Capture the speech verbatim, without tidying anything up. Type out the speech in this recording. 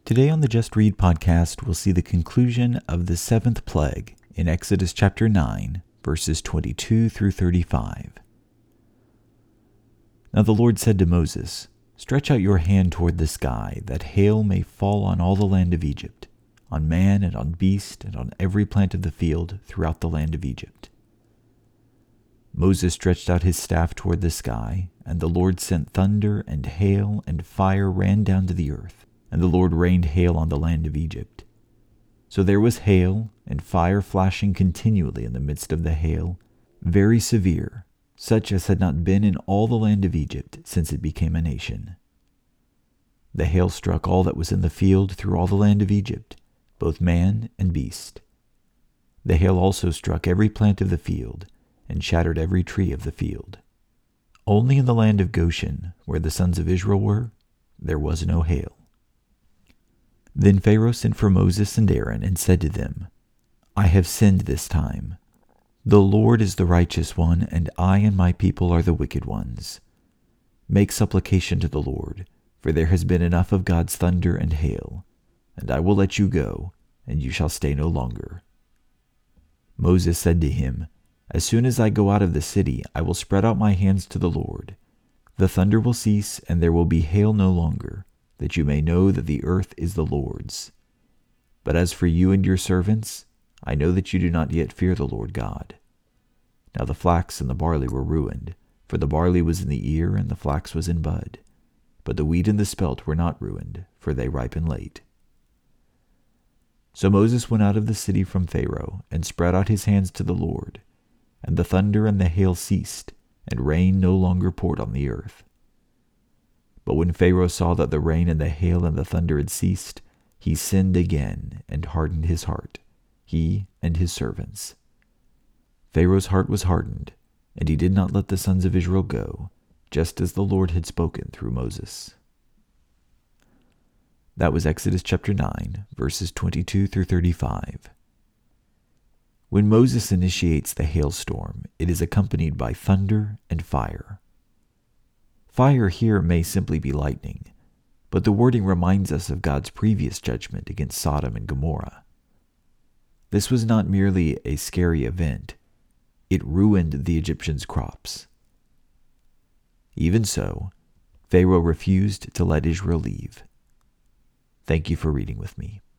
Today on the Just Read podcast, we'll see the conclusion of the seventh plague in Exodus chapter nine, verses twenty-two through thirty-five. Now the Lord said to Moses, "Stretch out your hand toward the sky, that hail may fall on all the land of Egypt, on man and on beast and on every plant of the field throughout the land of Egypt." Moses stretched out his staff toward the sky, and the Lord sent thunder and hail, and fire ran down to the earth, and the Lord rained hail on the land of Egypt. So there was hail and fire flashing continually in the midst of the hail, very severe, such as had not been in all the land of Egypt since it became a nation. The hail struck all that was in the field through all the land of Egypt, both man and beast. The hail also struck every plant of the field, and shattered every tree of the field. Only in the land of Goshen, where the sons of Israel were, there was no hail. Then Pharaoh sent for Moses and Aaron and said to them, "I have sinned this time. The Lord is the righteous one, and I and my people are the wicked ones. Make supplication to the Lord, for there has been enough of God's thunder and hail, and I will let you go, and you shall stay no longer." Moses said to him, "As soon as I go out of the city, I will spread out my hands to the Lord. The thunder will cease, and there will be hail no longer, that you may know that the earth is the Lord's. But as for you and your servants, I know that you do not yet fear the Lord God." Now the flax and the barley were ruined, for the barley was in the ear and the flax was in bud. But the wheat and the spelt were not ruined, for they ripen late. So Moses went out of the city from Pharaoh, and spread out his hands to the Lord. And the thunder and the hail ceased, and rain no longer poured on the earth. But when Pharaoh saw that the rain and the hail and the thunder had ceased, he sinned again and hardened his heart, he and his servants. Pharaoh's heart was hardened, and he did not let the sons of Israel go, just as the Lord had spoken through Moses. That was Exodus chapter nine, verses twenty-two through thirty-five. When Moses initiates the hailstorm, it is accompanied by thunder and fire. Fire here may simply be lightning, but the wording reminds us of God's previous judgment against Sodom and Gomorrah. This was not merely a scary event, it ruined the Egyptians' crops. Even so, Pharaoh refused to let Israel leave. Thank you for reading with me.